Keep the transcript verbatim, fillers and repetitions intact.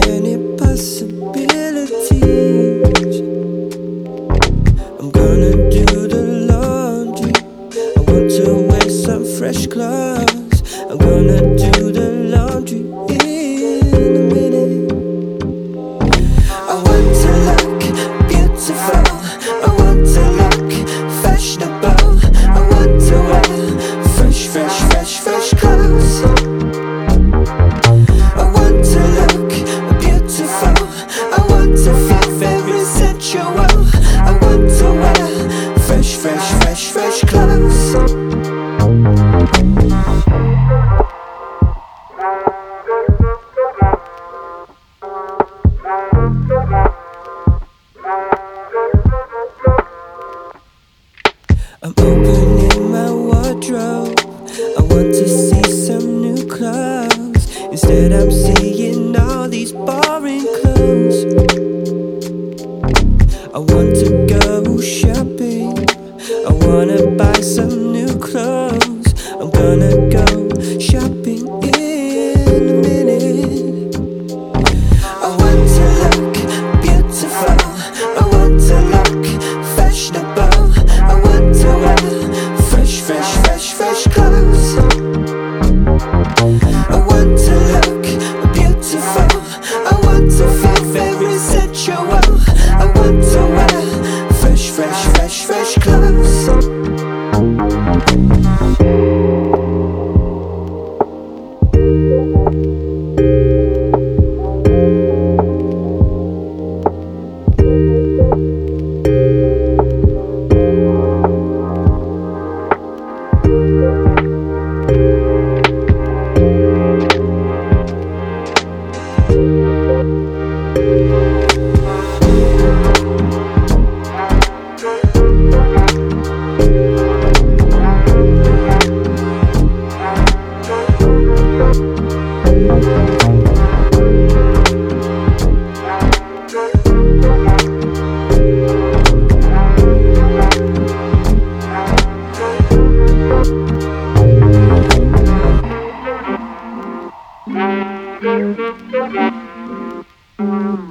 many possibilities. I'm gonna do the laundry. I want to wear some fresh clothes. I'm gonna do the laundry in a minute. I want to look beautiful. I want to look fashionable. I want to wear fresh, fresh, fresh, fresh clothes. I want to look beautiful. I want to feel very sensual. I want to wear fresh, fresh, fresh, fresh clothes. I'm opening my wardrobe. I want to see some new clothes. Instead I'm seeing all these boring clothes. I want to go shopping. I wanna buy some new clothes. I'm gonna go shopping in a minute. I want to look beautiful. I want to look fashionable. I want to wear fresh, fresh, fresh, fresh clothes. I want to look beautiful. I want to feel very sensual. I want to wear fresh, fresh, fresh, fresh clothes. Thank you.